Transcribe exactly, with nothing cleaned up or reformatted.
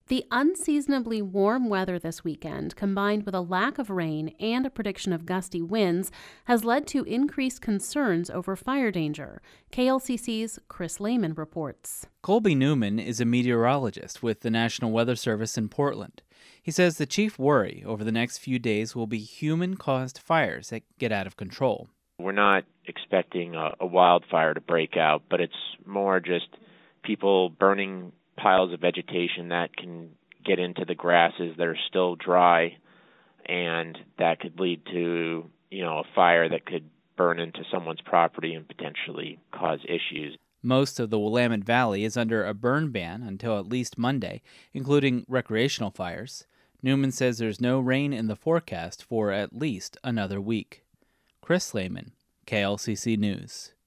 The unseasonably warm weather this weekend, combined with a lack of rain and a prediction of gusty winds, has led to increased concerns over fire danger. K L C C's Chris Lehman reports. Colby Newman is a meteorologist with the National Weather Service in Portland. He says the chief worry over the next few days will be human-caused fires that get out of control. We're not expecting a, a wildfire to break out, but it's more just people burning piles of vegetation that can get into the grasses that are still dry, and that could lead to, you know, a fire that could burn into someone's property and potentially cause issues. Most of the Willamette Valley is under a burn ban until at least Monday, including recreational fires. Newman says there's no rain in the forecast for at least another week. Chris Lehman, K L C C News.